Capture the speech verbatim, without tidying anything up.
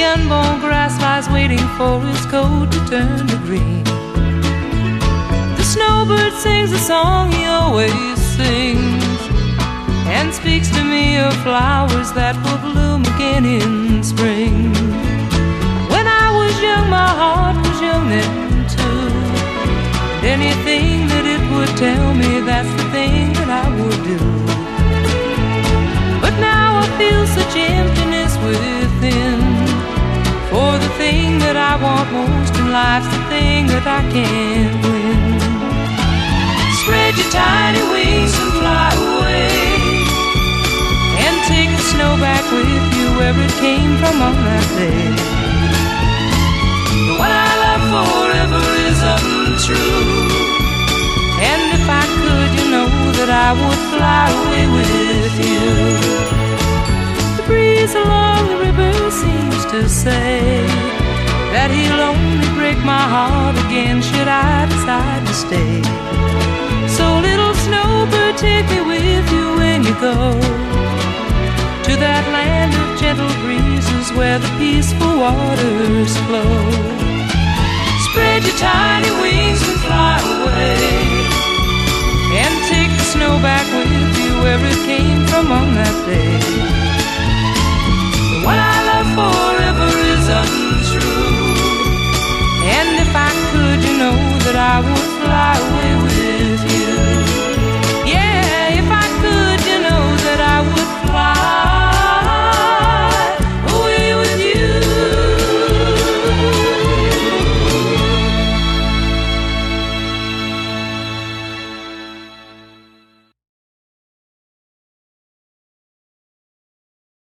unborn grass lies waiting for its coat to turn to green. The snowbird sings a song he always sings, and speaks to me of flowers that will bloom again in spring. When I was young, my heart was young then too, and anything that it would tell me, that's the thing that I would do. But now I feel such emptiness within, for the thing that I want most in life's the thing that I can't win. Spread your tiny wings and fly away, and take the snow back with you where it came from on that day. The one I love forever is untrue, and if I could, you know that I would fly away with you. The breeze along the river seems to say that he'll only break my heart again should I decide to stay. So little snowbird, take me with you when you go to that land of gentle breezes where the peaceful waters flow. Spread your tiny wings and fly away, and take the snow back with you where it came from on that day.